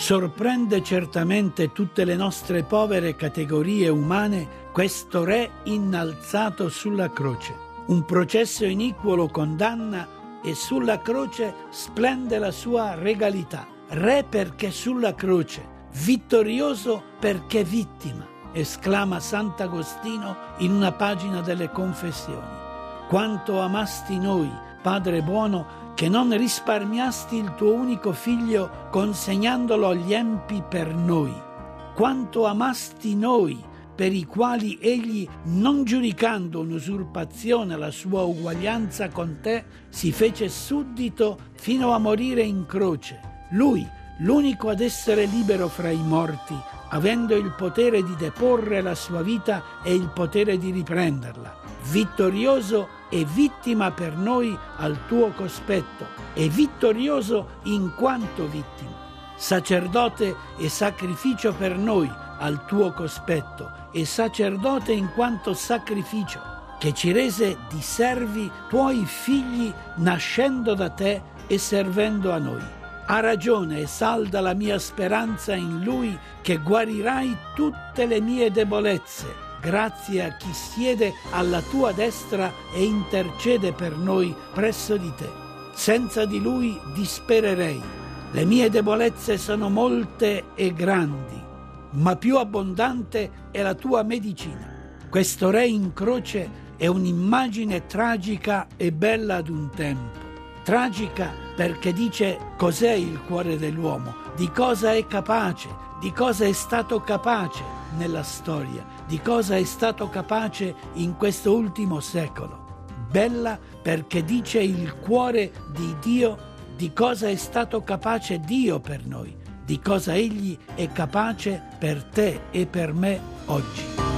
Sorprende certamente tutte le nostre povere categorie umane questo Re innalzato sulla croce. Un processo iniquo lo condanna e sulla croce splende la sua regalità. Re perché sulla croce, vittorioso perché vittima, esclama Sant'Agostino in una pagina delle Confessioni. Quanto amasti noi, Padre buono, che non risparmiasti il tuo unico figlio consegnandolo agli empi per noi. Quanto amasti noi, per i quali egli, non giudicando un'usurpazione la sua uguaglianza con te, si fece suddito fino a morire in croce. Lui, l'unico ad essere libero fra i morti, avendo il potere di deporre la sua vita e il potere di riprenderla, vittorioso e vittima per noi al tuo cospetto, e vittorioso in quanto vittima, sacerdote e sacrificio per noi al tuo cospetto, e sacerdote in quanto sacrificio, che ci rese di servi tuoi figli nascendo da te e servendo a noi. Ha ragione e salda la mia speranza in Lui, che guarirai tutte le mie debolezze, grazie a chi siede alla tua destra e intercede per noi presso di te. Senza di Lui dispererei. Le mie debolezze sono molte e grandi, ma più abbondante è la tua medicina. Questo Re in croce è un'immagine tragica e bella ad un tempo. Tragica perché dice cos'è il cuore dell'uomo, di cosa è capace, di cosa è stato capace nella storia, di cosa è stato capace in questo ultimo secolo. Bella perché dice il cuore di Dio, di cosa è stato capace Dio per noi, di cosa Egli è capace per te e per me oggi.